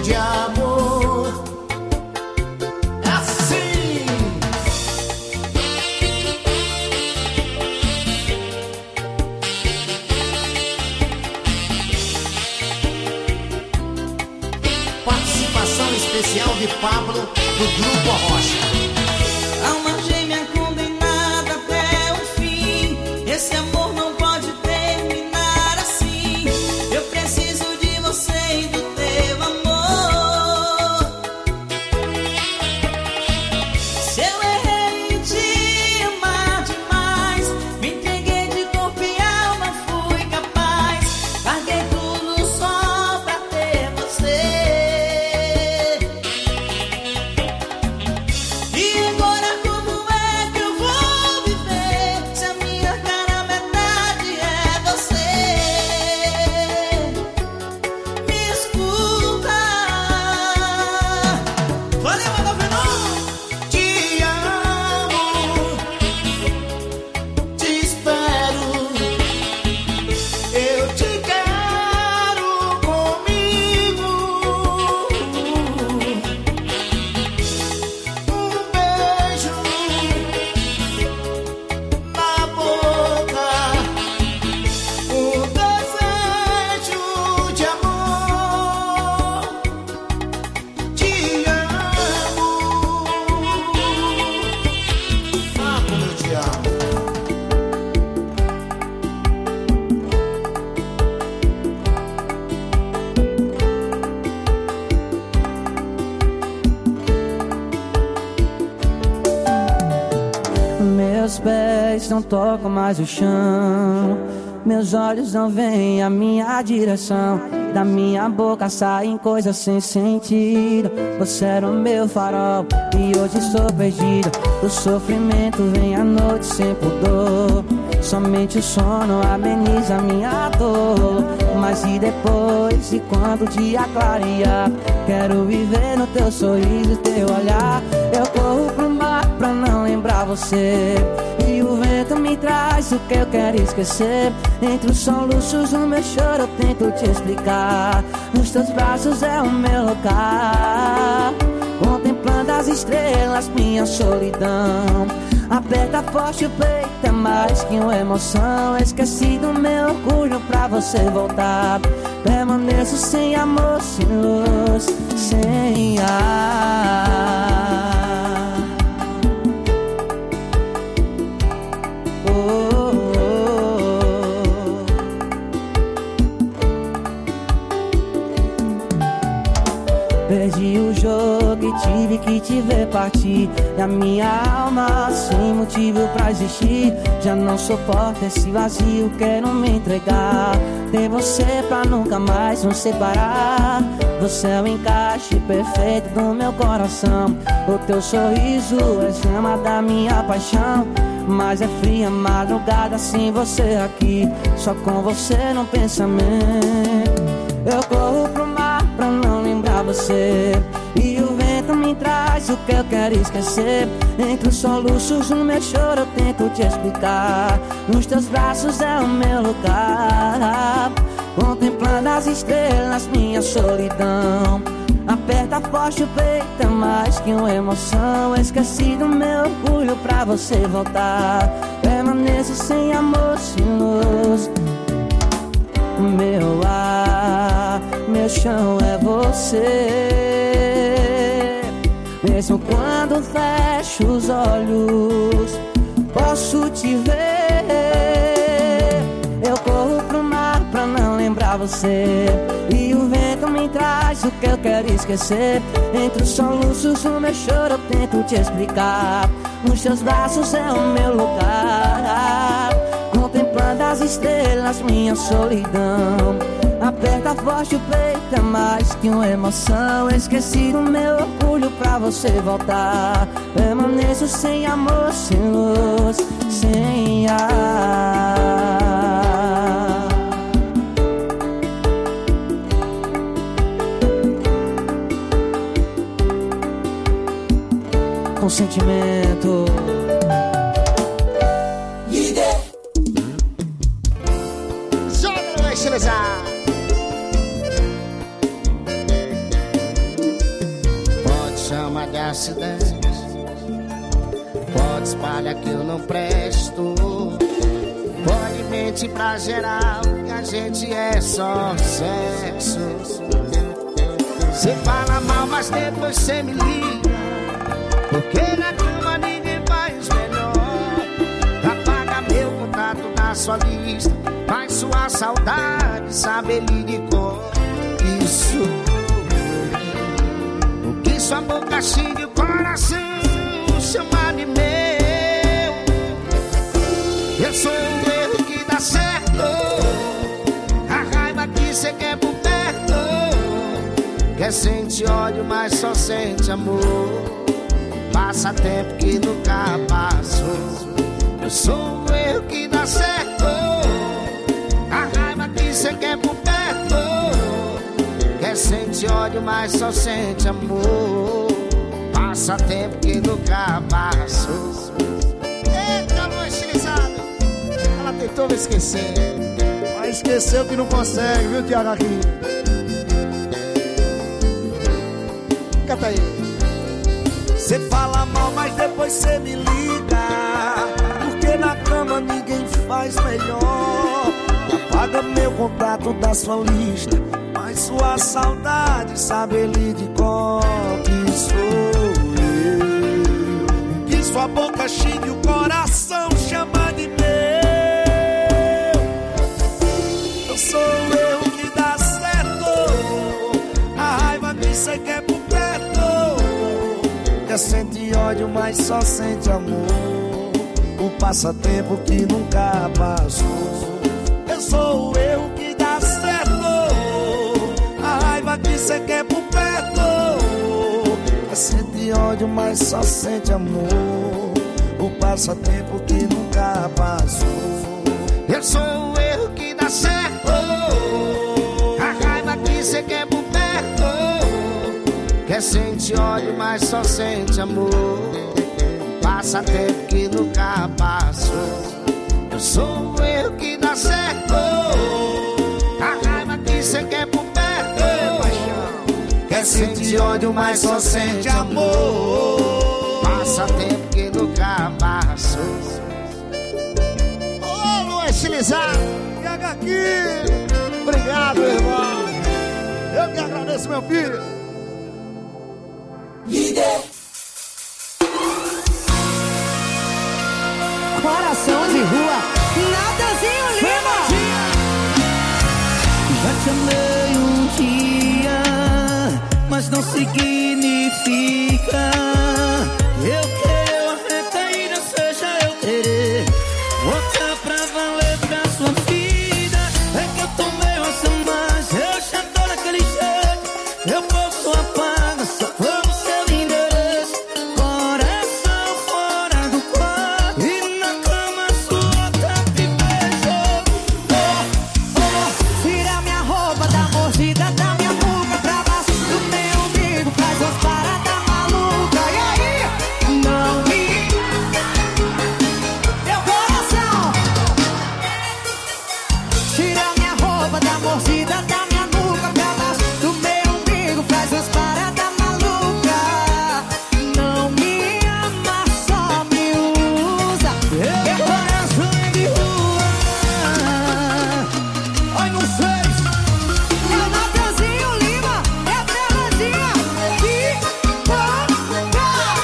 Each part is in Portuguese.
de amor. É assim. Participação especial de Pablo, do Grupo Rocha. Alma gêmea condenada até o fim. Esse amor não pode terminar assim. Eu preciso de você e do teu amor. Se eu errei em te amar demais, me entreguei de corpo e alma, fui capaz. Larguei tudo só pra ter você. E agora como é que eu vou viver se a minha cara metade é você? Me escuta. Valeu, Adolfo. Te amo, te espero, eu te quero comigo. Beijo na boca, desejo de amor. Te amo. Ah, como eu te amo. Meus pés não tocam mais o chão, meus olhos não veem a minha direção. Da minha boca saem coisas sem sentido. Você era o meu farol e hoje estou perdido. O sofrimento vem à noite sem pudor. Somente o sono ameniza a minha dor. Mas e depois, e quando o dia clarear? Quero viver no teu sorriso, teu olhar. Eu corro pro mar pra não lembrar você. E o vento me traz o que eu quero esquecer. Entre os soluços do meu choro eu tento te explicar. Nos teus braços é o meu lugar. Contemplando as estrelas, minha solidão. Aperta forte o peito, é mais que uma emoção. Esqueci do meu orgulho pra você voltar. Permaneço sem amor, sem luz, sem ar. Perdi o jogo e tive que te ver partir. E a minha alma sem motivo pra existir. Já não suporto esse vazio, quero me entregar. Ter você pra nunca mais nos separar. Você é o encaixe perfeito do meu coração. O teu sorriso é chama da minha paixão. Mas é fria madrugada sem você aqui. Só com você no pensamento. Eu corro pro mar pra não lembrar você. E o vento me traz o que eu quero esquecer. Entre os soluços do meu choro eu tento te explicar. Nos teus braços é o meu lugar. Contemplando as estrelas, minha solidão. Aperta forte o peito, é mais que uma emoção. Esqueci do meu orgulho pra você voltar. Permaneço sem amor, sem luz. Meu ar, meu chão é você. Mesmo quando fecho os olhos, posso te ver. Eu corro pro mar pra não lembrar você. E o vento me traz o que eu quero esquecer. Entre os soluços do meu choro eu tento te explicar. Nos teus braços é o meu lugar. Contemplando as estrelas, minha solidão. Aperta forte o peito, é mais que uma emoção. Esqueci do meu orgulho pra você voltar. Permaneço sem amor, sem luz, sem ar. Com sentimento. de acidente. Pode espalhar que eu não presto. Pode mentir pra geral que a gente é só sexo. Cê fala mal, mas depois cê me liga, porque na cama ninguém faz melhor. Apaga meu contato na sua lista, faz sua saudade saber lhe de cor. Isso, o que sua boca xinga e o coração chama de meu. Eu sou o erro que dá certo, a raiva que cê quer por perto. Quer sente ódio, mas só sente amor. Passa tempo que nunca passou. Eu sou o erro que dá certo, a raiva que cê quer por perto. Quer sente ódio, mas só sente amor. Passa tempo que nunca passou. Eita, lua estilizada, ela tentou me esquecer, mas esqueceu que não consegue, viu, Tiago aqui? Canta aí. Cê fala mal, mas depois cê me liga, porque na cama ninguém faz melhor. Apaga meu contato da sua lista, mas sua saudade sabe ele de cor. Que sou eu, que sua boca xingue e o coração chama de meu. Eu sou eu que dá certo, a raiva que cê quer por perto. Quer sente ódio, mas só sente amor. O passatempo que nunca passou. Eu sou eu que dá certo, a raiva que cê quer por perto. Quer sente ódio, mas só sente amor. O passatempo que nunca passou. Eu sou o erro que dá certo, a raiva que cê quer por perto. Quer sente ódio, mas só sente amor. Passa tempo que nunca passou. Eu sou o erro que dá certo, a raiva que cê quer por perto. Quer sente ódio, mas só sente amor. Passa tempo que nunca passou. Ô, lua estilizada, Tiago aqui. obrigado, irmão. Eu que agradeço, meu filho. Coração de rua, Natanzinho Lima. Já te amei um dia, mas não significa eu querer uma recaída, seja eu querer voltar pra valer pra sua vida. É que eu tomei uma mais, eu já tô naquele jeito. Eu posso apagar, só vamos seu endereço. Coração fora do quarto e na cama sua outra me beijou. Oh, oh, tira minha roupa da mordida da minha boca pra baixo do meu umbigo, faz umas paradas malucas. E aí? Não me... Meu coração. Tira minha roupa da mordida da minha nuca pra baixo do meu umbigo, faz umas paradas malucas. Não me ama, só me usa. Meu coração é de rua. Ai, não sei. É o Natanzinho Lima, é a Belezinha que toca.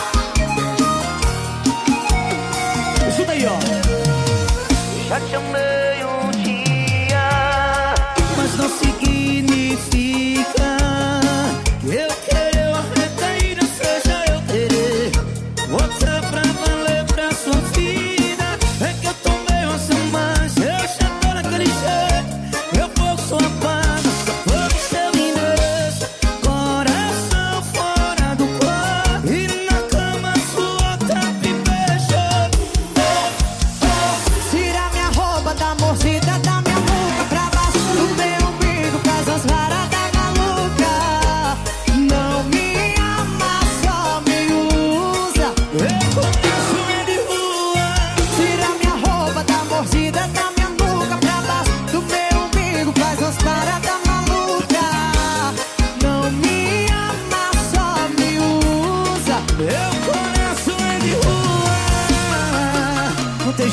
Escuta aí, ó. Já te amei um dia, mas não significa que eu querer uma recaída, seja eu querer voltar pra valer pra sua vida. É que eu tomei uma mais, eu já tô naquele jeito. Eu posso apagar, só vou no seu endereço. Coração fora do quarto e na cama sua outra me beijou. Oh, oh, tira minha roupa da mordida da minha boca pra baixo do meu umbigo, faz as paradas malucas. Não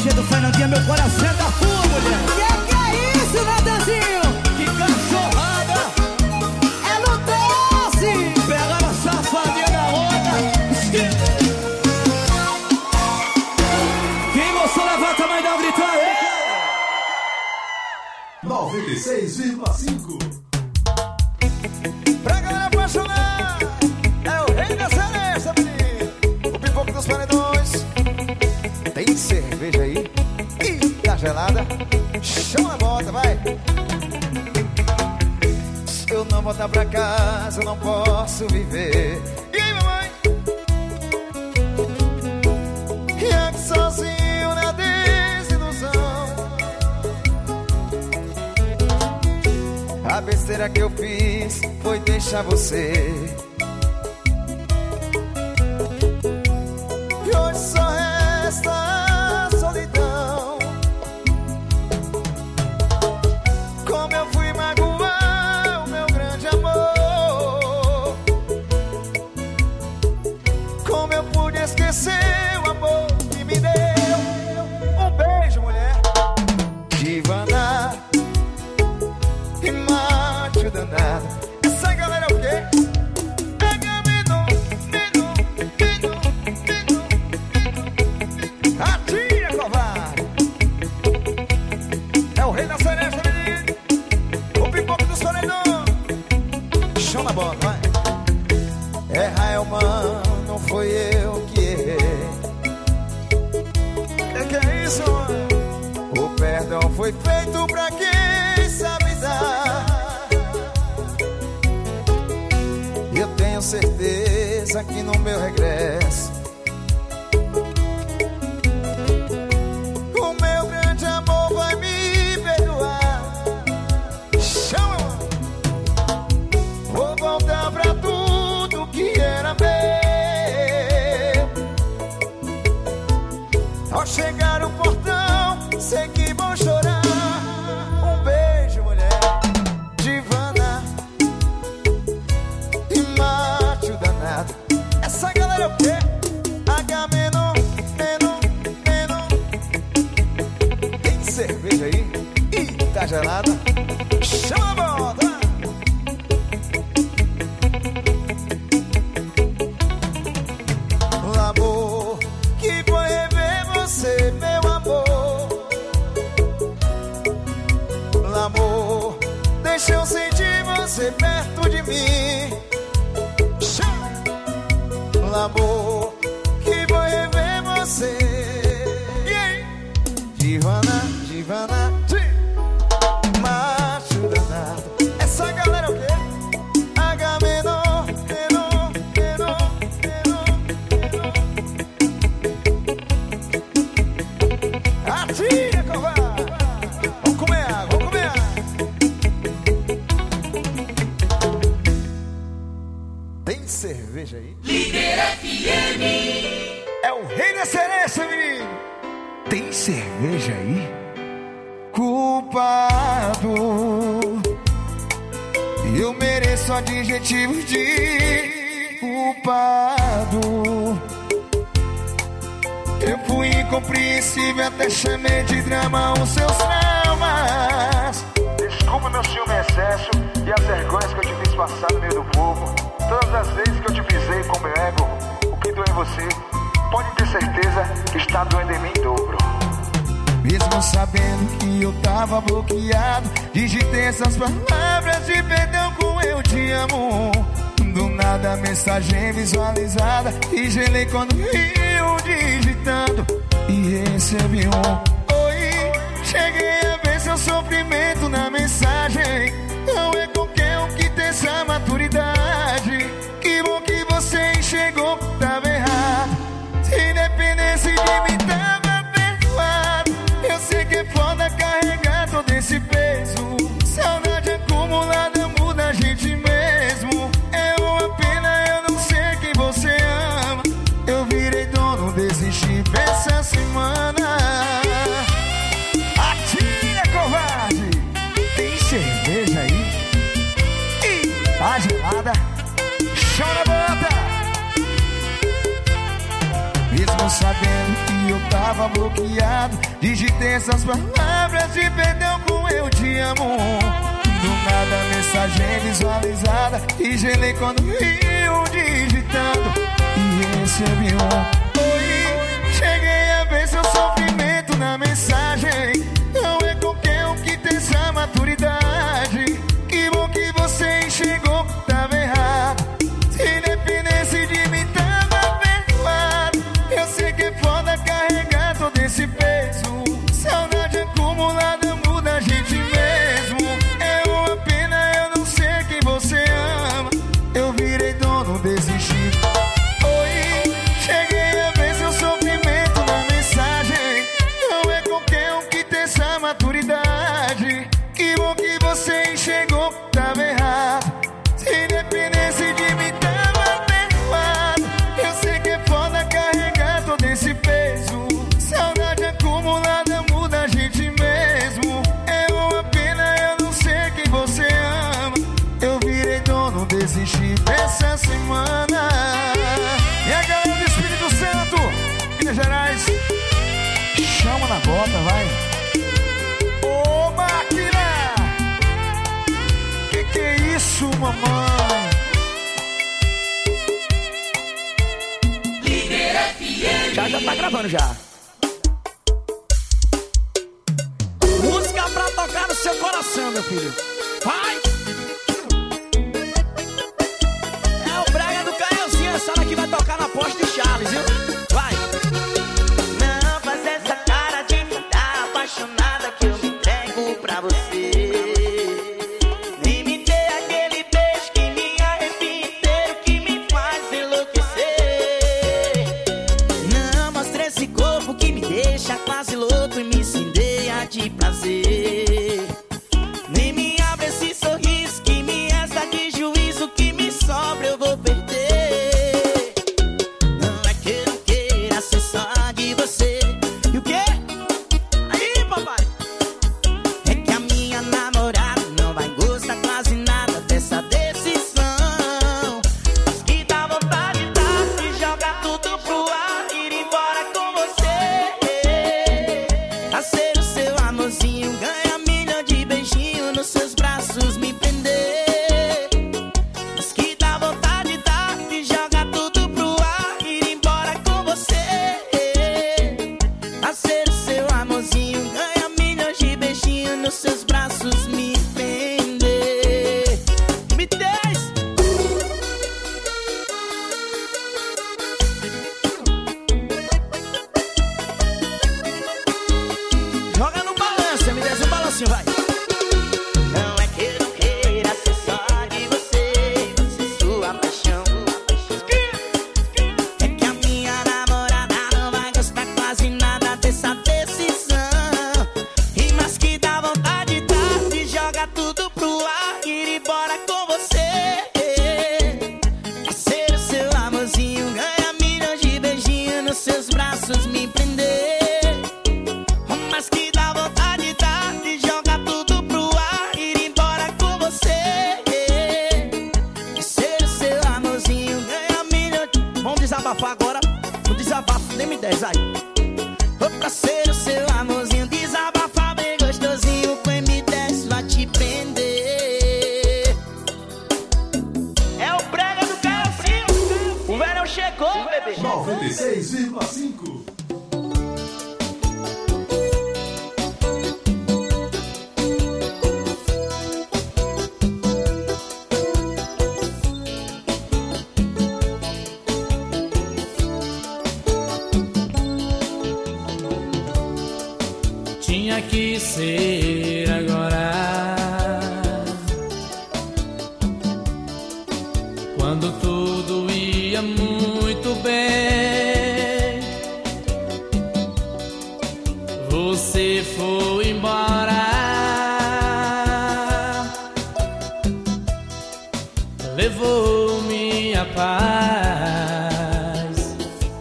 RG do Fernandinha, meu coração é da tua, mulher. Que é isso, Natanzinho? Que cachorrada! É no doce! Pegaram a safadinha na onda. Quem gostou, levanta a mãe, dá um grito aí. 96,5. Pra galera apaixonada, é o rei da celeste, menino. O pipoco dos paredões. Tem cerveja aí? E tá gelada? Chama a bota, vai. Se eu não voltar pra casa, eu não posso viver. E aí, mamãe? E aqui sozinho na desilusão. A besteira que eu fiz foi deixar você. E hoje só resta a solidão. Como eu fui magoar o meu grande amor. Como eu pude esquecer o amor que me deu. Um beijo, mulher. Divana e macho danado. Essa galera é o quê? Atira, covarde. É o rei da celeste, menino. O pipoco dos paredões. Chama a bola, vai. Errar é humano, não foi eu que errei. Que é isso, mano? O perdão foi feito pra quem sabe dar. Eu tenho certeza que no meu regresso o meu grande amor vai me perdoar. Chama! Vou voltar pra tudo que era meu. Ao chegar no portão, sei que vou chorar. Um beijo, mulher. Divana e macho danado. Essa galera é o quê? H-Menon. Tem cerveja aí? Ih, tá gelada? Chama a bota! Amor, que foi rever você, meu amor. Amor, deixa eu sentir você perto de mim. Amor, que foi rever você. Divana, macho danado. Essa galera é o quê? H-Menon. Atira, covarde. Vamos comer água, Tem cerveja aí? Líder FM. É o rei da cereja, menino. Tem cerveja aí? Culpado. Eu mereço adjetivos de culpado. Eu fui incompreensível, até chamei de drama os seus traumas. Desculpa meu ciúme excesso e as vergonhas que eu te fiz passar no meio do povo. Todas as vezes que eu te pisei com meu ego, o que doeu em você, pode ter certeza que está doendo em mim em dobro. Mesmo sabendo que eu tava bloqueado, digitei essas palavras de perdão com eu te amo. Do nada a mensagem visualizada e gelei quando eu digitando e recebi um oi. Cheguei a ver seu sofrimento na mensagem. Não é qualquer um que tem essa maturidade. Que bom que você enxergou que tava errado. Se dependesse de mim tava perdoado. Eu sei que é foda carregar todo esse peso. Saudade acumulada muda a gente mesmo. É uma pena eu não sei quem você ama. Eu virei dono desse chip essa semana. Atira, covarde. Tem cerveja aí? Ih, tá gelada. Chora, bota. Mesmo sabendo que eu tava tava bloqueado. Digitei essas palavras de perdão com eu te amo. Do nada mensagem visualizada e gelei quando vi digitando e recebi oi. Cheguei a ver seu sofrimento na mensagem. Não é qualquer um que tem essa maturidade. Que bom que você enxergou que tava errado. Se dependesse de mim tava perdoado. Eu sei que é foda carregar todo esse peso. Saudade acumulada muda a gente mesmo. É uma pena eu não ser quem você ama. Eu virei dono desse chip. Oi, cheguei a ver seu sofrimento na mensagem. Não é qualquer um que tem essa maturidade. Que bom que você enxergou que tava errado. Se dependesse de mim tava perdoado. Eu sei que é foda carregar todo esse peso. Saudade acumulada muda a gente mesmo. É uma pena eu não ser quem você ama. Eu virei dono desse chip essa semana. E a galera do Espírito Santo, Minas Gerais, chama na bota, vai. Ô máquina, que é isso, mamãe? Já tá gravando já. Música pra tocar no seu coração, meu filho. Vai! É o brega do Caiozinho, essa hora que vai tocar na poste de Charles, viu? Vai! Não faz essa cara de quem tá apaixonada que eu me entrego pra você. Nem me dê aquele beijo que me arrepia inteiro, que me faz enlouquecer. Não mostre esse corpo que me deixa quase louco e me incendeia de prazer. Nem me abre esse sorriso que me resta de juízo, que me sobra eu vou perder. Não é que eu não queira ser só de você. E o quê? Aí, papai! É que a minha namorada não vai gostar quase nada dessa decisão. Mas que dá vontade de jogar tudo pro ar, ir embora com você. A ser o seu amorzinho, ganha milhão de beijinhos nos seus braços, me prender. Mas que dá vontade de jogar tudo pro ar, ir embora com você. A ser o seu amorzinho, ganha milhões de beijinhos nos seus braços, me prender. Me des. Joga no balanço, me desce um balancinho, vai. Não é que eu não queira ser só de você, ser sua paixão. É que a minha namorada não vai gostar quase nada dessa decisão. E mas que dá vontade de jogar tudo pro ar, ir embora com você. A ser o seu amorzinho, ganha milhões de beijinhos nos seus braços, me prender. Mas que dá vontade de jogar tudo pro ar, ir embora com você. Ser o seu amorzinho, ganha milhões. Vamos desabafar agora. No desabafo, nem me 10 aí. Vou pra ser o seu amorzinho, desabafar bem gostosinho. Com M10 vai te prender. É o brega do Caiozinho. O verão chegou, bebê. 96,5. Tinha que ser agora, quando tudo ia muito bem. Você foi embora, levou minha paz.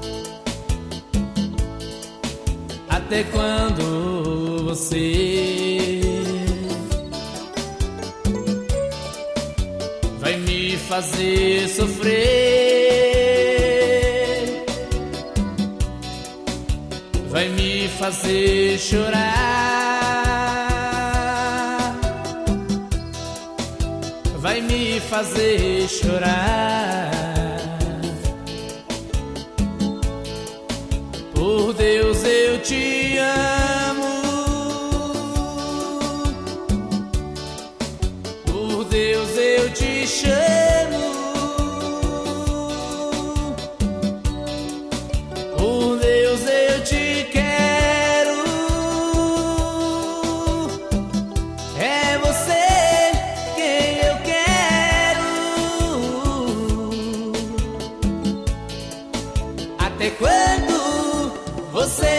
Até quando você vai me fazer sofrer? vai me fazer chorar, vai me fazer chorar. Por Deus eu te amo, por Deus eu te chamo, por Deus eu te quero. É você quem eu quero. Até quando você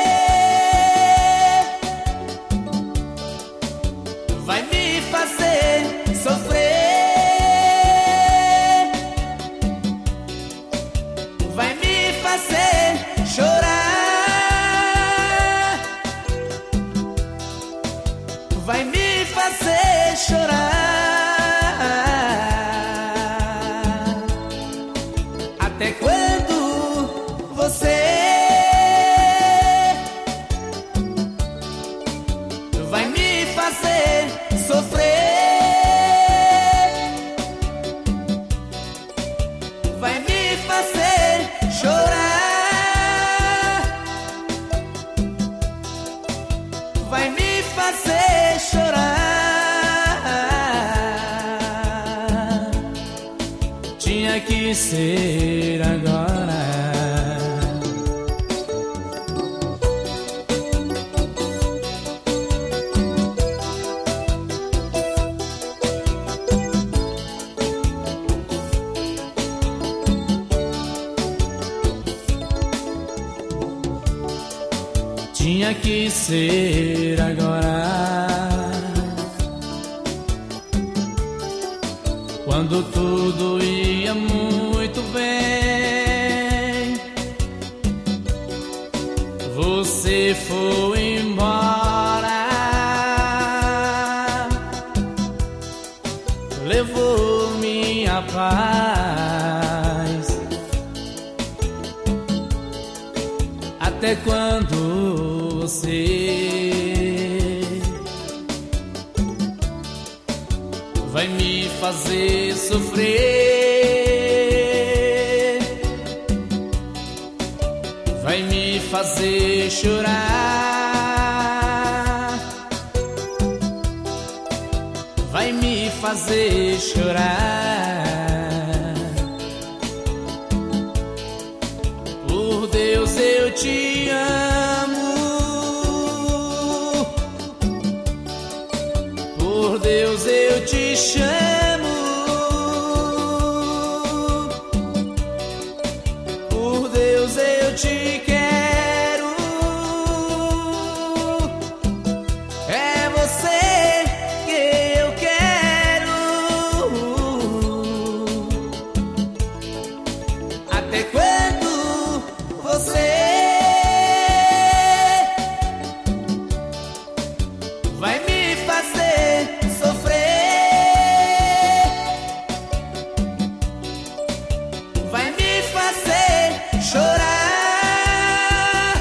vai me fazer sofrer, vai me fazer chorar, vai me fazer chorar. Até quando você vai me fazer sofrer, vai me fazer chorar, vai me fazer chorar. Tinha que ser agora. Tinha que ser agora, quando tudo ia muito bem. Você foi embora, levou minha paz. Até quando você vai me fazer sofrer, vai me fazer chorar, vai me fazer chorar. Por Deus eu te amo, por Deus eu te chamo, por Deus eu te quero. É você que eu quero. Até quando você vai me fazer sofrer, vai me fazer chorar,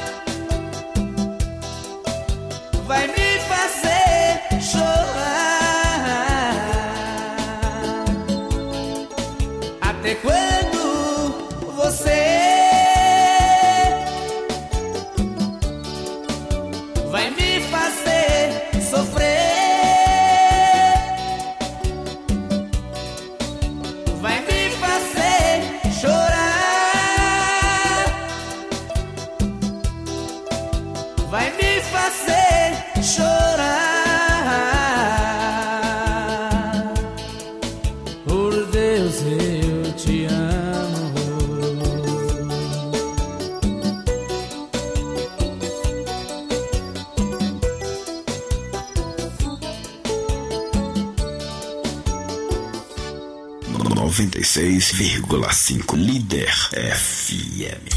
vai me fazer chorar. Até quando você vai me fazer sofrer, vai me fazer chorar, vai me fazer chorar. Por Deus eu te amo. Noventa e 96,5 Líder FM.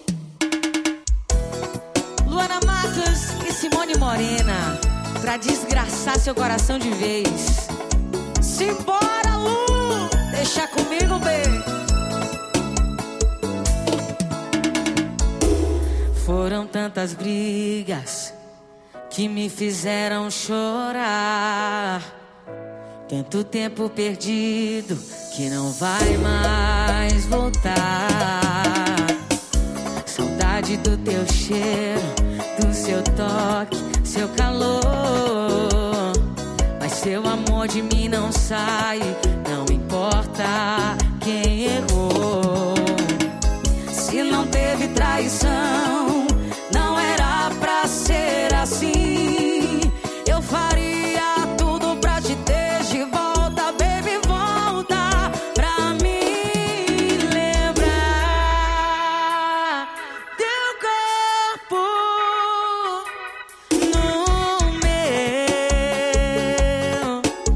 Luana Matos e Simone Morena, pra desgraçar seu coração de vez. Simbora, Lu! Deixa comigo, baby. Foram tantas tantas brigas que me fizeram chorar. Tanto tempo perdido que não vai mais voltar. Saudade do teu cheiro, do seu toque, seu calor. Mas seu amor de mim não sai, não importa quem errou. Se não teve traição, não era pra ser assim. Eu faria tudo pra te ter de volta, baby, volta pra mim. Lembrar teu corpo no meu.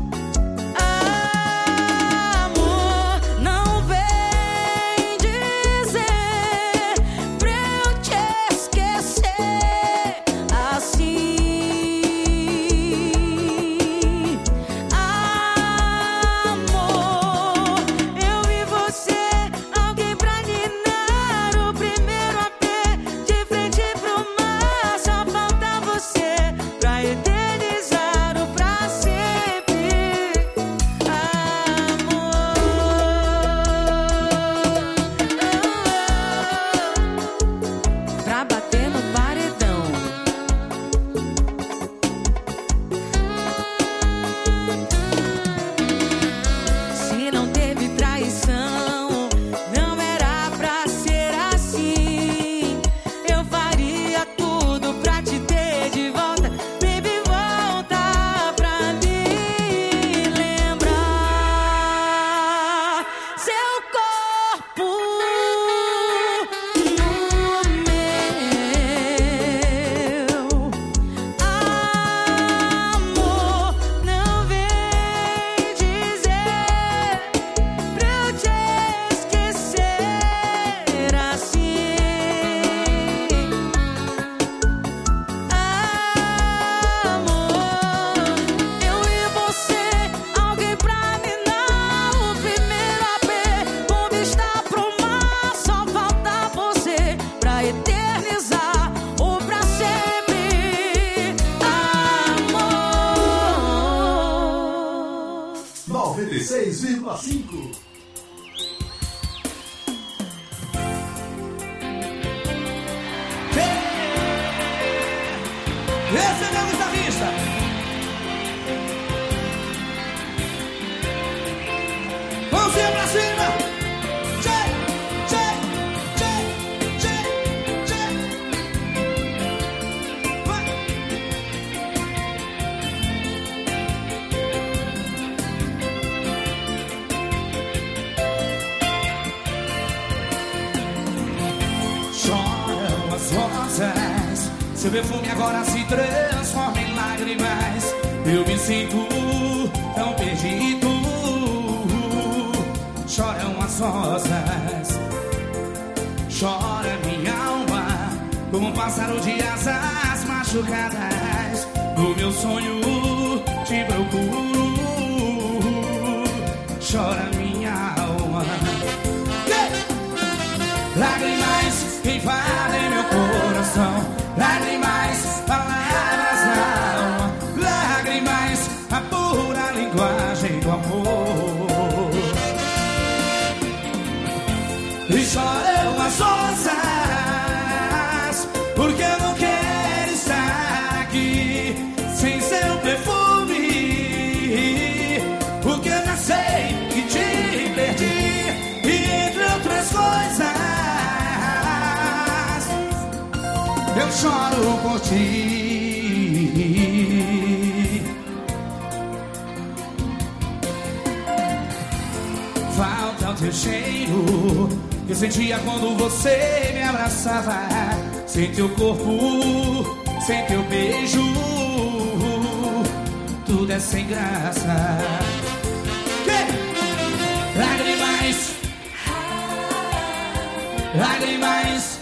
Amor, não vem dizer pra eu te esquecer assim. Amor, eu e você, alguém pra ninar o primeiro AP, de frente pro mar, só falta você pra eternizar o pra sempre. Amor, pra bater no paredão. Se não teve traição, não era pra ser assim. Eu faria tudo pra te ter de volta, baby, volta pra mim. Lembrar seu corpo no meu. Amor, não vem dizer pra eu te esquecer assim. Amor, eu e você, alguém pra ninar o primeiro AP, conquistar pro mar, só falta você pra eternizar o pra sempre. Amor. 96,5. Esse é meu guitarrista. Mãozinha pra cima. Tchê, tchê, tchê, tchê, tchê. Vai. Choram as rosas, seu perfume agora se transforma em lágrimas. Eu me sinto tão perdido. Choram as rosas, chora minha alma, como um pássaro de asas machucadas. No meu sonho te procuro. Chora minha alma. Lágrimas que invadem meu coração, lágrimas, palavras na alma, lágrimas, a pura linguagem do amor. E choram as rosas, porque eu não quero estar aqui sem seu perfume, porque eu já sei que te perdi, e entre outras coisas eu choro por ti. Falta o teu cheiro que eu sentia quando você me abraçava, sem teu corpo, sem teu beijo, tudo é sem graça. Lágrimas, lágrimas,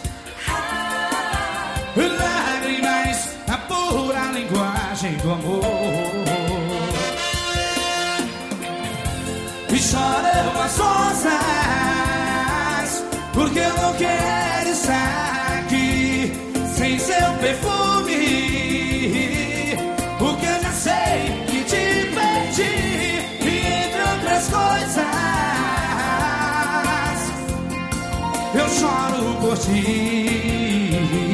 lágrimas, a pura linguagem do amor. E choram as rosas, porque eu não quero estar aqui sem seu perfume, porque eu já sei que te perdi. E entre outras coisas, eu choro por ti.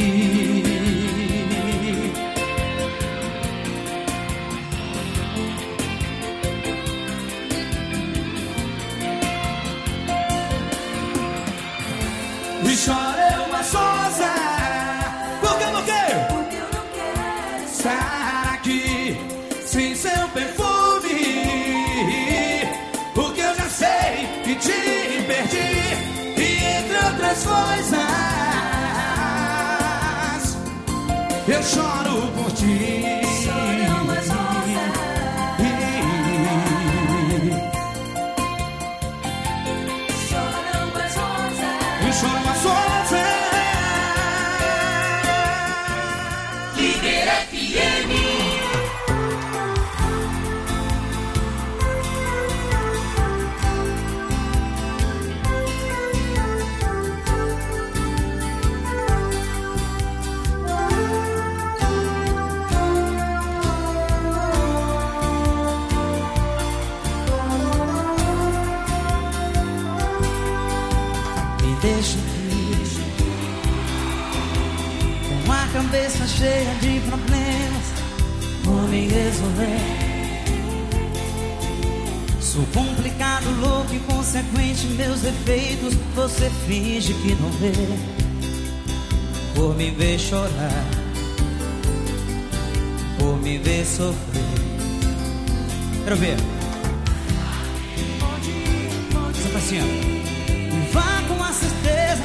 E chorei uma sosa, porque eu não quero estar aqui sem seu perfume, porque eu já sei que te perdi. E entre outras coisas, eu choro por ti. Choram as rosas. Choram as rosas. E choram as rosas. Líder FM. Deixa aqui com a cabeça cheia de problemas, vou me resolver. Sou complicado, louco e consequente, meus defeitos você finge que não vê. Por me ver chorar, por me ver sofrer. Quero ver. Só pra cima. Vá com a certeza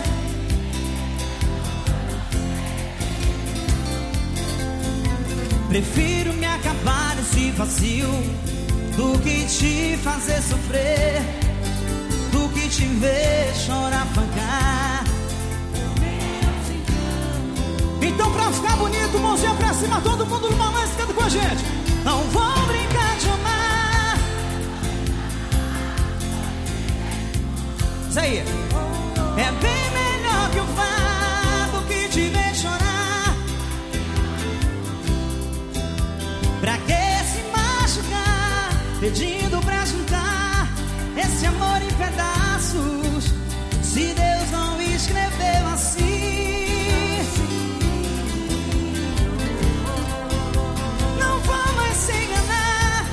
prefiro me acabar nesse vazio do que te fazer sofrer, do que te ver chorar, pagar. Então pra ficar bonito, mãozinha pra cima, todo mundo no balanço, canta com a gente. Não vou brincar de amar. Isso aí. É bem melhor que eu vá do que te ver chorar. Pra que se machucar, pedindo pra juntar esse amor em pedaços, se Deus não escreveu assim? Não vou mais se enganar.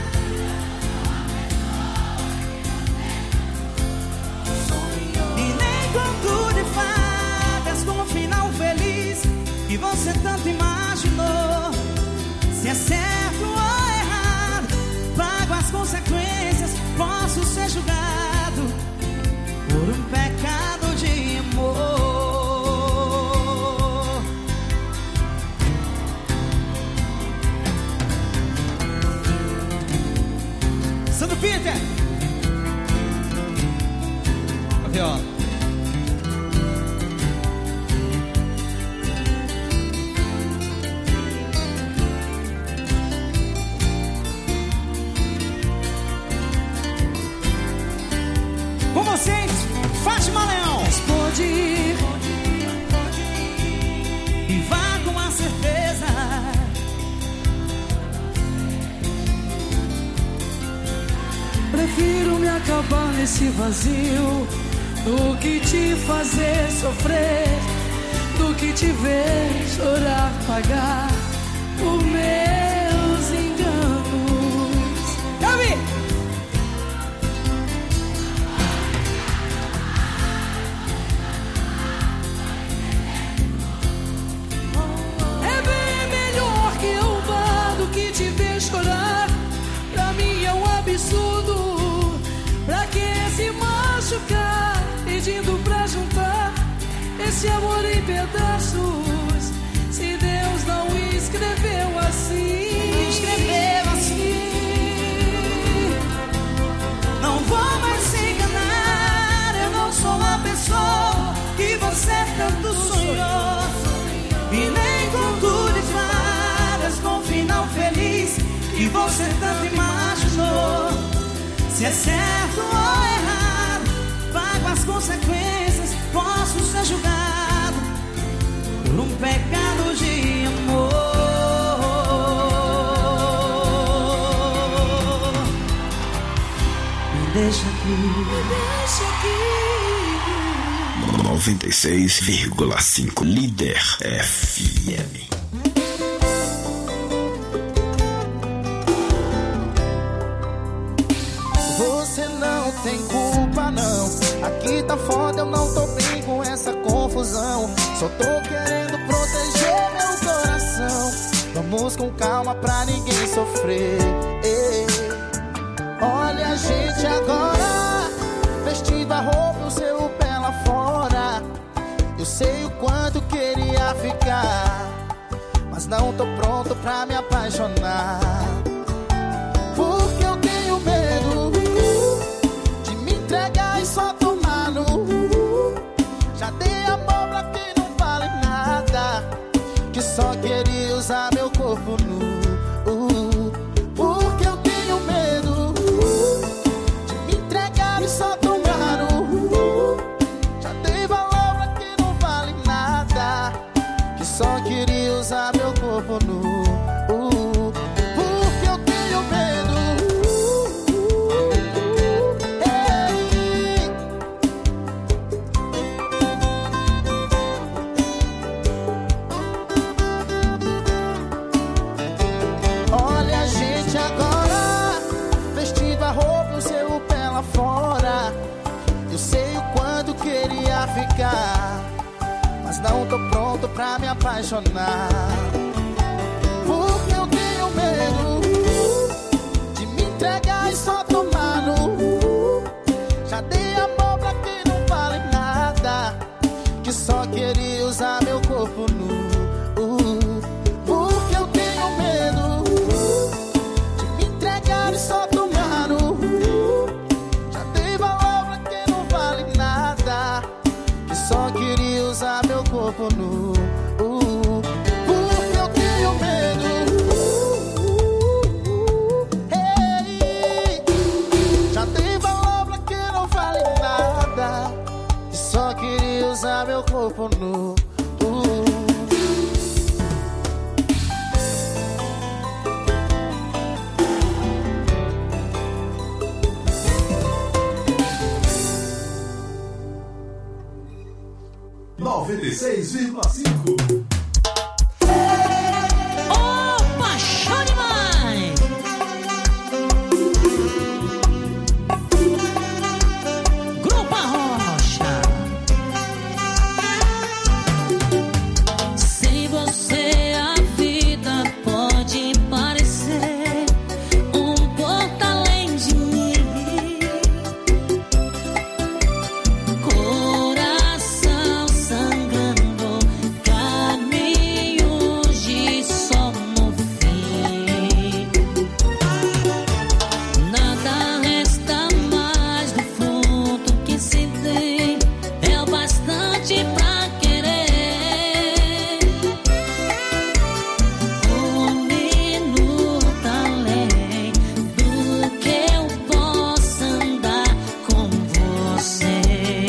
Conto de fadas com um final feliz que você tanto imaginou. Se é certo ou errado, pago as consequências. Posso ser julgado por um pecado de amor. Sandro Peter, a viola. Com vocês, Fátima Leão. Responde e vá com a certeza prefiro me acabar nesse vazio do que te fazer sofrer, do que te ver chorar, pagar por meus enganos. Gabi! Te ver chorar, pra mim é um absurdo. Pra que se machucar, pedindo pra juntar esse amor em pedaços, se Deus não escreveu assim? Escreveu assim. Não vou mais se enganar, eu não sou a pessoa que você tanto sonhou. E nem conto de fadas com final feliz que você tanto imaginou. Se é certo ou errado, pago as consequências. Posso ser julgado por um pecado de amor. deixa aqui. Me deixa aqui. 96,5 Líder FM. Você não tem culpa não. Aqui tá foda, eu não tô bem com essa confusão. Só tô querendo proteger meu coração. Vamos com calma pra ninguém sofrer. Olha a gente agora, vestindo a roupa, o seu pé lá fora. Eu sei o quanto queria ficar, mas não tô pronto pra me apaixonar. Porque eu tenho medo de me entregar e só tomar no. Já dei amor pra quem não vale nada, que só queria usar meu corpo nu. Porque eu tenho medo de me entregar e só tomar no. Já dei valor pra quem não vale nada, que só queria usar meu corpo nu. Porque eu tenho medo. Olha a gente agora, vestindo a roupa, o seu pé lá fora. Eu sei o quanto queria ficar, mas não tô pronto pra me apaixonar. Porque eu tenho medo de me entregar e só tomar no. Já dei amor pra quem não vale nada, que só queria usar meu corpo nu. Porque eu tenho medo de me entregar e só tomar no. Já dei valor pra quem não vale nada, que só queria usar meu corpo nu. Porque eu tenho medo. Já dei valor pra quem não vale nada, que só queria usar meu corpo nu. 96,5. Opa, show demais! Grupo Arrocha. Sem você a vida pode parecer um pouco além de mim. Coração sangrando, caminhos de sol no fim. Nada resta mais do fruto que se tem, é o bastante pra querer. Um minuto além do que eu possa andar com você.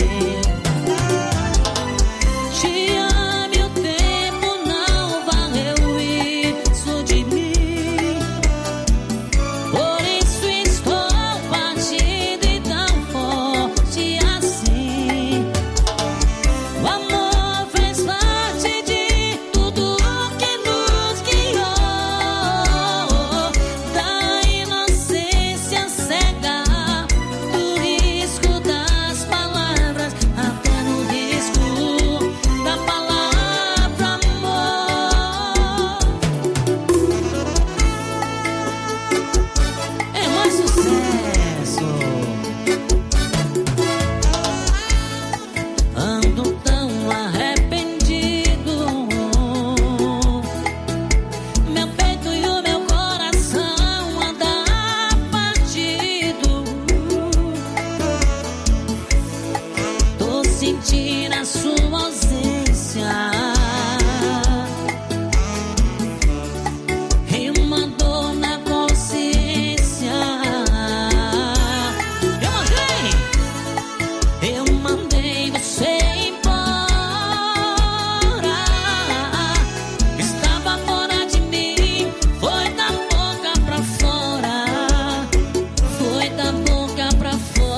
Te amo e o tempo não varreu isso de mim. Por isso estou partindo e tão forte assim. O amor fez parte de tudo que nos guiou, da inocência cega, do risco das palavras, até no risco da palavra amor. É mais sucesso. Ando tão arrependido, meu peito e o meu coração andam partido. Tô sentindo a sua ausência e uma dor na consciência. Eu mandei você embora. Estava fora de mim, foi da boca pra fora, foi da boca pra fora.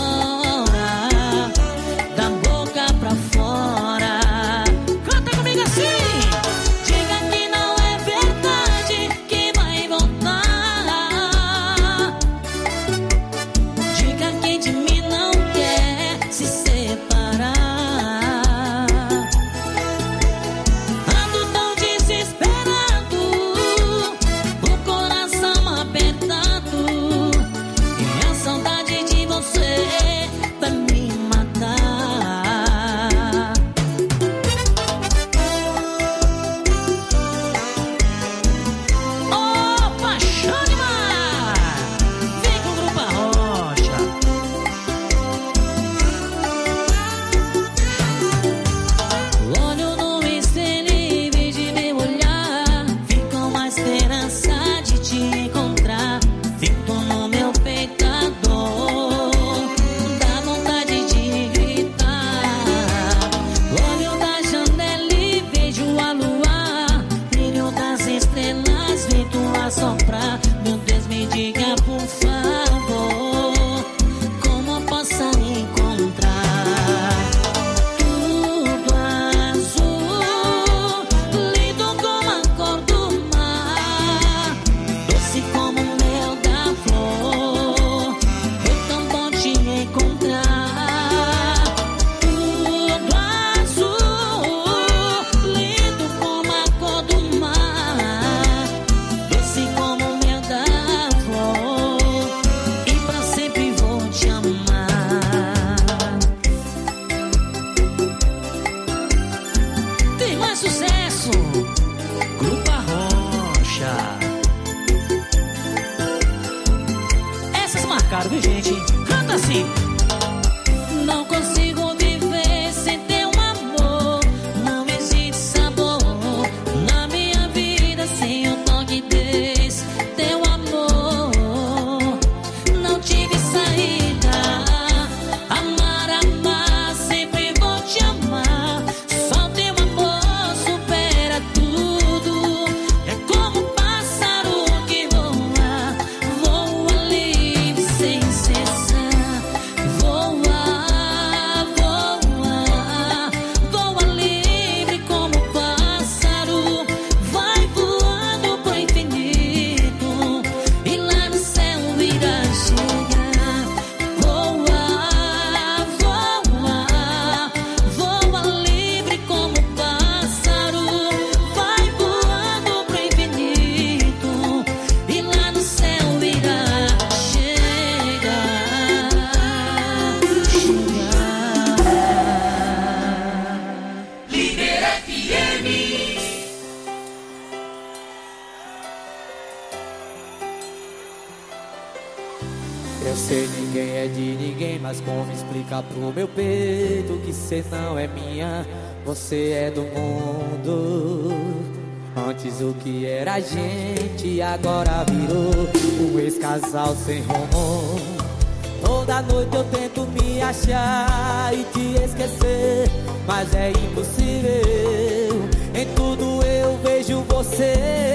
ninguém é de ninguém, mas como explicar pro meu peito que cê não é minha, você é do mundo. Antes o que era a gente agora virou um ex-casal sem rumo. Toda noite eu tento me achar e te esquecer, mas é impossível. Em tudo eu vejo você.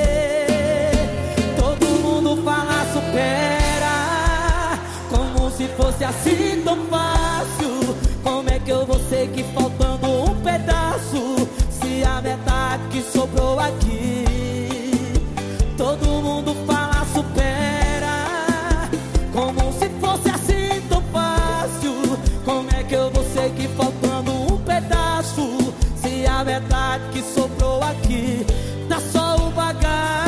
Todo mundo fala supera, como se fosse assim tão fácil. Como é que eu vou ser que faltando um pedaço, se a metade que sobrou aqui? Todo mundo fala supera, como se fosse assim tão fácil. Como é que eu vou ser que faltando um pedaço, se a metade que sobrou aqui tá só o bagaço?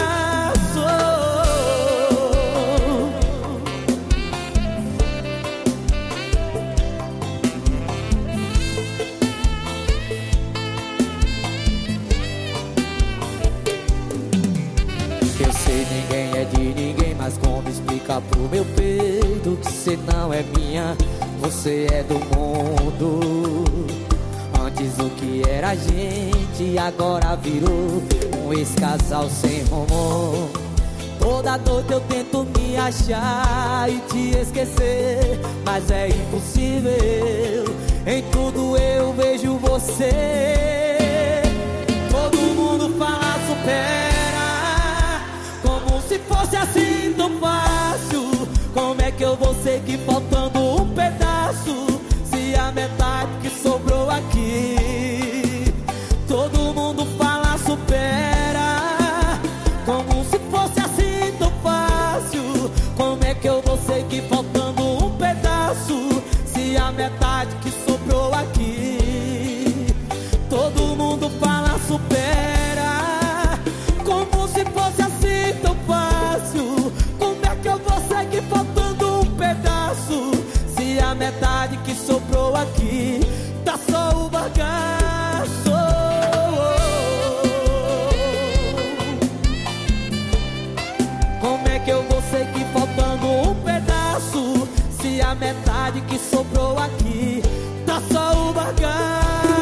Eu sei, ninguém é de ninguém, mas como explicar pro meu peito que cê não é minha, você é do mundo. Antes o que era a gente agora virou um ex-casal sem rumo. Toda noite eu tento me achar e te esquecer, mas é impossível. Em tudo eu vejo você. Todo mundo fala supera, como se fosse assim tão fácil. Como é que eu vou ser que faltando um pedaço, se a metade que sobrou aqui? Todo mundo fala supera, como se fosse assim tão fácil. Como é que eu vou ser que faltando um pedaço, se a metade que sobrou aqui? Todo mundo fala supera, como se fosse assim tão fácil. Como é que eu vou ser que faltando um pedaço, se a metade que sobrou aqui tá só o bagaço? Como é que eu vou ser que faltando um pedaço, se a metade que sobrou aqui tá só o bagaço?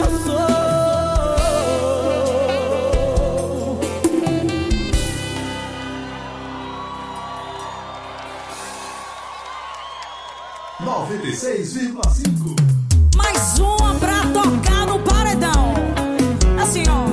96,5. Mais uma pra tocar no paredão. Assim, ó.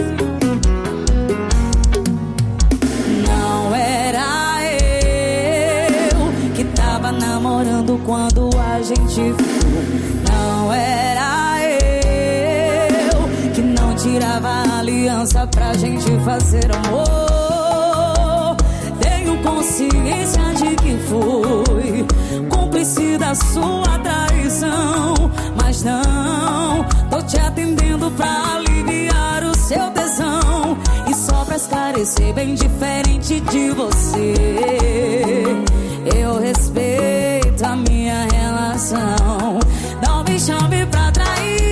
Não era eu que tava namorando quando a gente ficou. Não era eu que não tirava a aliança pra gente fazer amor. Tenho consciência de que fui cúmplice da sua traição, mas não tô te atendendo pra aliviar o seu tesão. E só pra esclarecer, bem diferente de você, eu respeito a minha relação. Não me chame pra trair,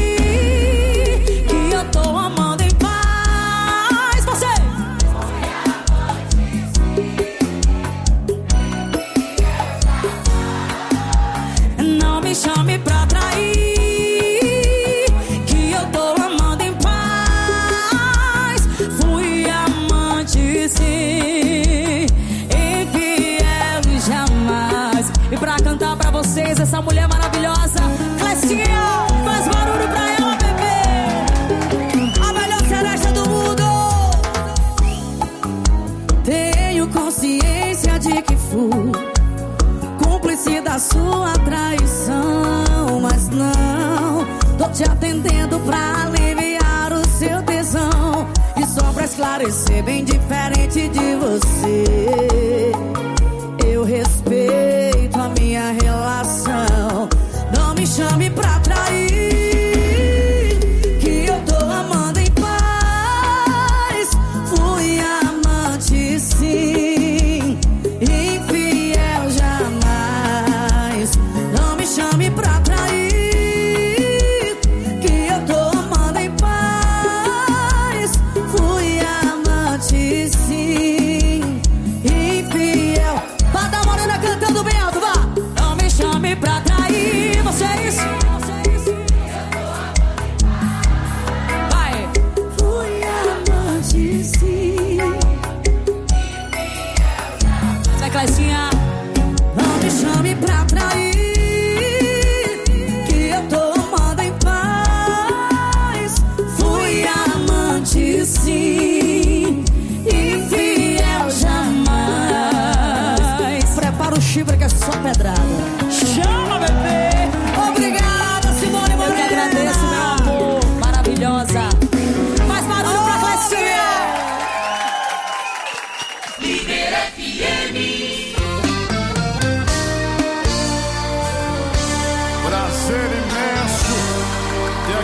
que eu tô amando em paz. Você! Não me chame pra trair, que eu tô amando em paz. Fui amante sim, infiel jamais. E pra cantar pra vocês essa mulher maravilhosa, Clecinha, faz barulho pra ela, bebê. A melhor seresta do mundo. Tenho consciência de que fui cúmplice da sua traição, mas não tô te atendendo pra aliviar o seu tesão. E só pra esclarecer, bem diferente de você, eu respeito a minha relação. Não me chame pra trair, que eu tô amando em paz. Fui amante sim, infiel jamais. Não me chame pra trair, que eu tô amando em paz. Fui amante sim, infiel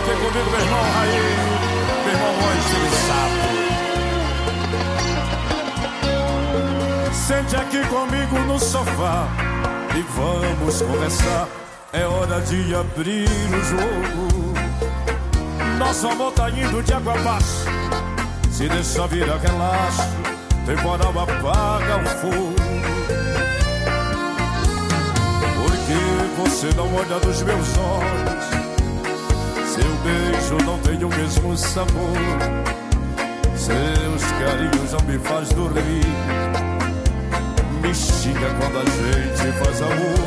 aqui comigo, meu irmão Raí, meu irmão Monte Sapo. Sente aqui comigo no sofá e vamos conversar. É hora de abrir o jogo. Nosso amor tá indo de água abaixo. Se deixar virar relaxo, temporal apaga o fogo. Porque você não olha nos meus olhos, seu beijo não tem o mesmo sabor, seus carinhos não me faz dormir, me xinga quando a gente faz amor.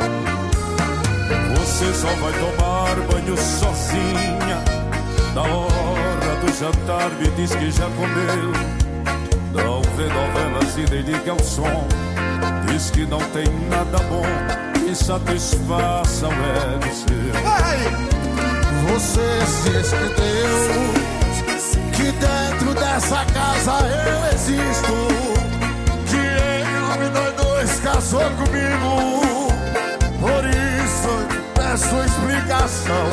Você só vai tomar banho sozinha, na hora do jantar me diz que já comeu. Não vê novelas e nem liga o som, diz que não tem nada bom que satisfaça o ego seu. Você se esqueceu que dentro dessa casa eu existo, que em 2002 casou comigo. Por isso eu peço explicação.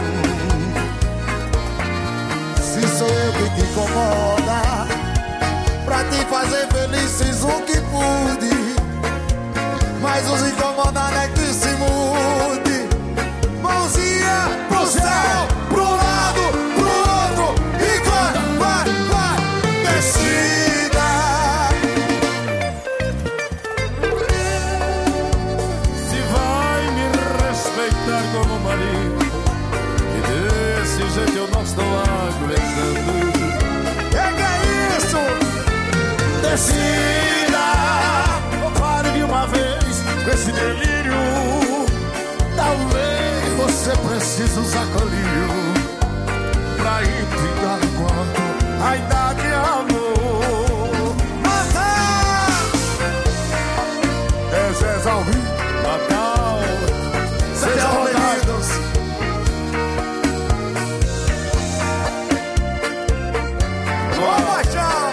Se sou eu que te incomoda, pra te fazer feliz fiz o que pude, mas os incomodados é que se mude. Mãozinha pro céu, pro lado, pro outro, e vai, decida. Se vai me respeitar como marido, e desse jeito eu não estou aguentando. É que é isso? Decida, pare de uma vez com esse delírio. Talvez você precise usar colírio pra indicar quanto ainda te amo. Natal! Deseja ouvir Natal. Sejam bem-vindos. Boa paixão.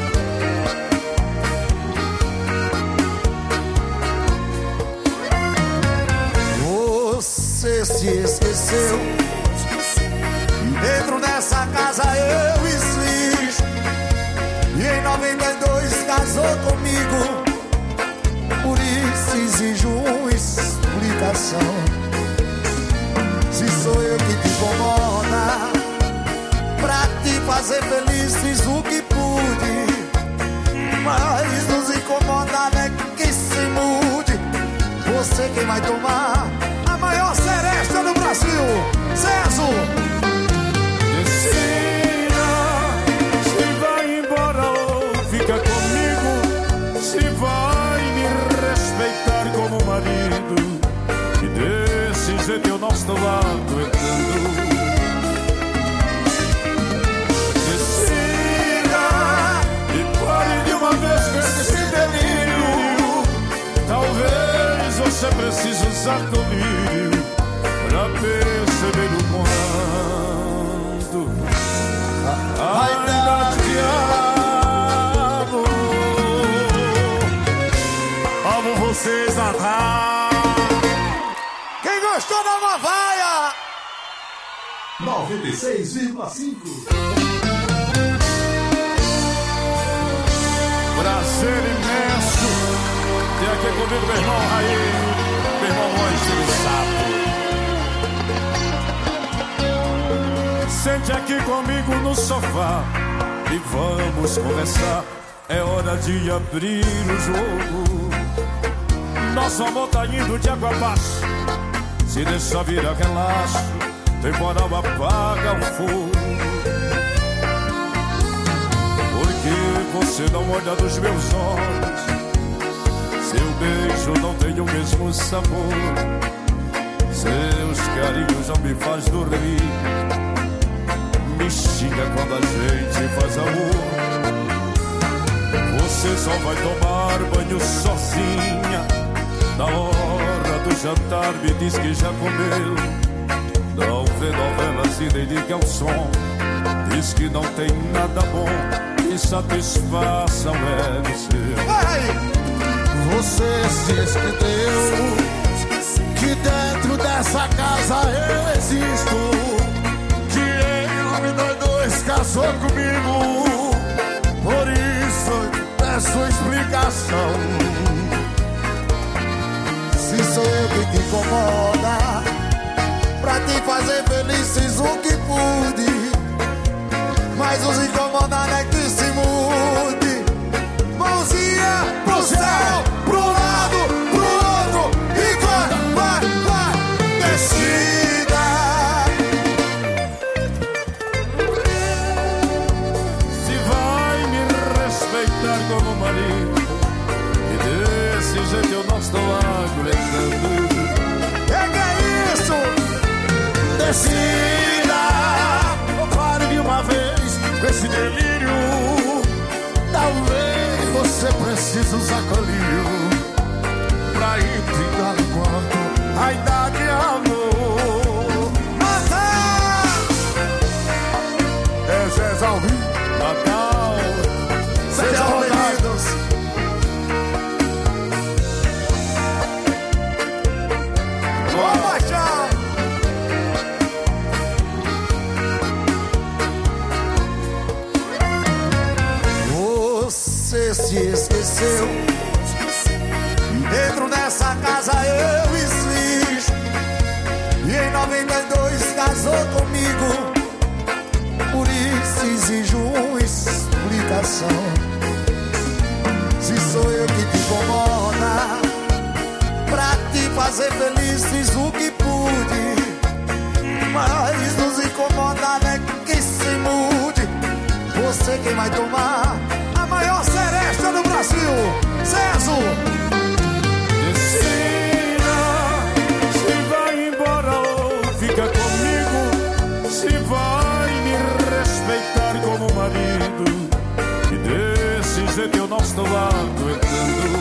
Você se esqueceu e dentro dessa casa eu existo, e em 92 casou comigo. Por isso exijo uma explicação. Se sou eu que te incomoda, pra te fazer feliz fiz o que pude, mas nos incomodados é que se mude. Você quem vai tomar a maior seresta do Brasil, César. Decida, se vai embora ou fica comigo, se vai me respeitar como marido, e desse jeito eu não estou aguentando. Decida e pare de uma vez com esse delírio. Talvez você precise usar colírio pra perceber o quanto ainda te amo. Amo vocês, Natal. Quem gostou da uma vaia? 96,5. Prazer imenso ter aqui comigo meu irmão Raí, meu irmão Monte Sapo. Sente aqui comigo no sofá e vamos conversar. É hora de abrir o jogo. Nosso amor tá indo de água abaixo. Se deixar virar relaxo, temporal apaga o fogo. Porque você não olha nos meus olhos, seu beijo não tem o mesmo sabor, seus carinhos não me faz dormir, me xinga quando a gente faz amor. Você só vai tomar banho sozinha, na hora do jantar me diz que já comeu. Não vê novelas e nem liga o som, diz que não tem nada bom que satisfaça o ego seu. Você se esqueceu que dentro dessa casa eu existo, que casou comigo, por isso peço explicação. Se sou eu que te incomoda, pra te fazer feliz fiz o que pude, mas os incomodados é que se mude. Mãozinha pro céu, pro lado, pro outro, e vai, decida. Se vai me respeitar como marido, e desse jeito eu não estou aguentando. É que é isso? Decida, pare de uma vez com esse delírio. Talvez você precise usar colírio pra ir ficar no quarto. A idade é amor. Matar! É Zé Zalvi, Natal. Sejam bem-vindos. Boa paixão! Você se esqueceu, e dentro dessa casa eu existo. E em 92 casou comigo, por isso exijo uma explicação. Se sou eu que te incomoda, pra te fazer feliz fiz o que pude, mas nos incomodados é que se mude. Você quem vai tomar a maior seresta do Brasil, Zezo. Decida, se vai embora ou fica comigo, se vai me respeitar como marido, e desse jeito eu não estou aguentando.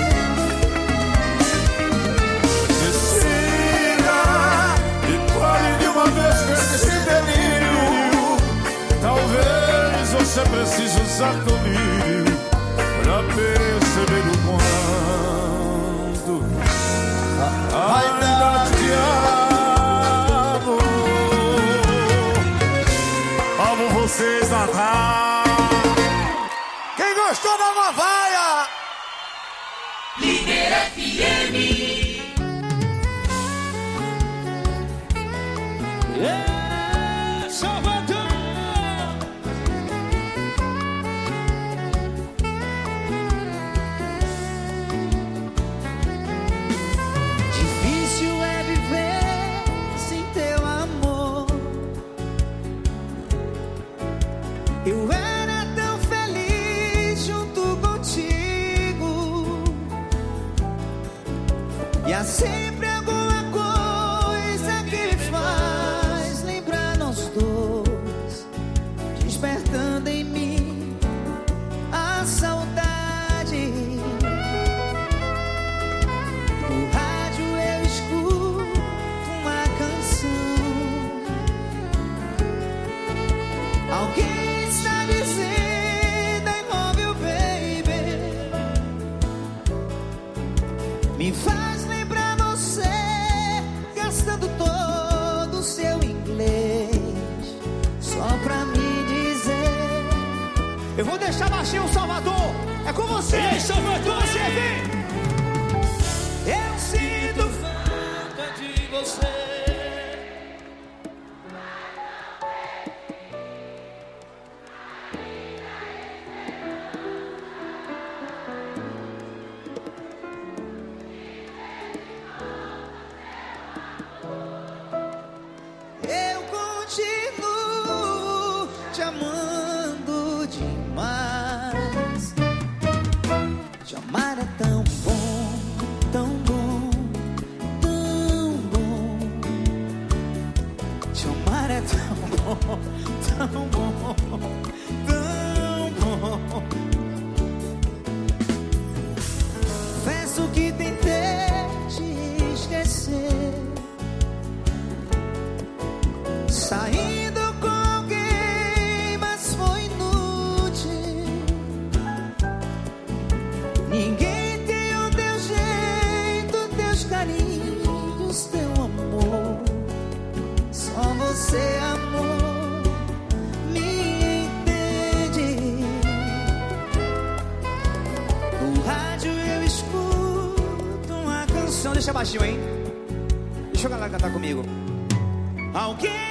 Decida, e pare de uma vez com esse delírio. Talvez você precise usar colírio pra perceber o quanto ainda te amo. Amo vocês, Natal. Quem gostou da uma vaia? Líder FM. Salvador. Difícil é viver sem teu amor. Eu era tão feliz junto contigo, e há sempre alguma coisa que me faz lembrar nós dois, despertando em mim a saudade. No rádio eu escuto uma canção, alguém está dizendo I love you, baby. Me faz lembrar você gastando todo o seu inglês só pra me dizer. Eu vou deixar baixinho o Salvador. É com você. Ei, Salvador, você vem. Eu sinto falta de você. Eu continuo te amando demais. Te amar é tão bom, tão bom, tão bom. Te amar é tão bom, tão bom, tão bom. Confesso que tentei te esquecer, saindo com alguém, mas foi inútil. Ninguém tem o teu jeito, teus carinhos, teu amor. Só você, amor, me baixinho, hein? Deixa a galera cantar comigo. Alguém